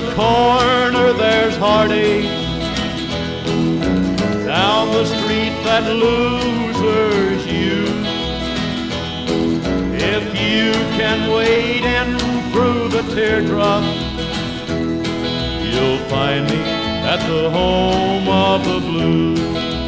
corner there's heartache. Down the street that losers use. If you can wade in through the teardrops, you'll find me at the home of the blues.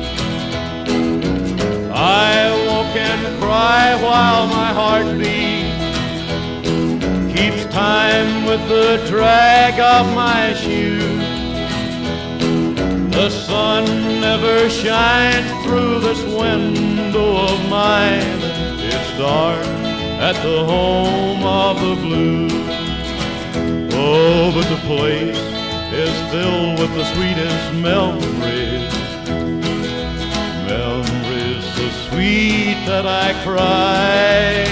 I walk and cry while my heart beats, keeps time with the drag of my shoes. The sun never shines through this window of mine. It's dark at the home of the blues. Oh, but the place is filled with the sweetest memories. Memories so sweet that I cry.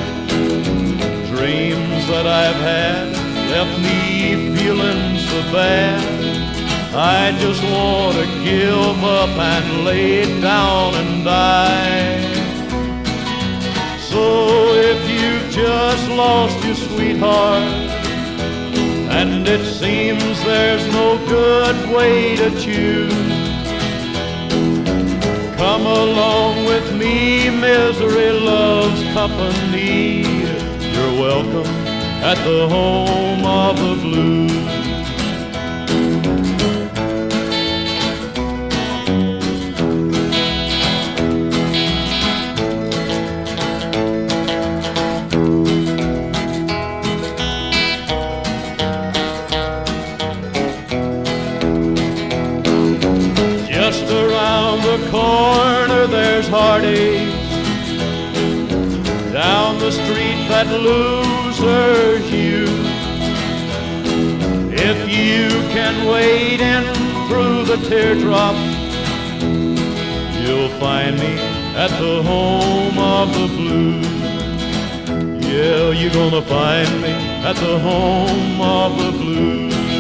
Dreams that I've had left me feeling so bad. I just want to give up and lay down and die. So if you've just lost your sweetheart, and it seems there's no good way to choose, come along with me, misery loves company. You're welcome at the home of the blues. Just around the corner there's heartaches. Down the street that losers use. If you can wade in through the teardrops, you'll find me at the home of the blues. Yeah, you're gonna find me at the home of the blues.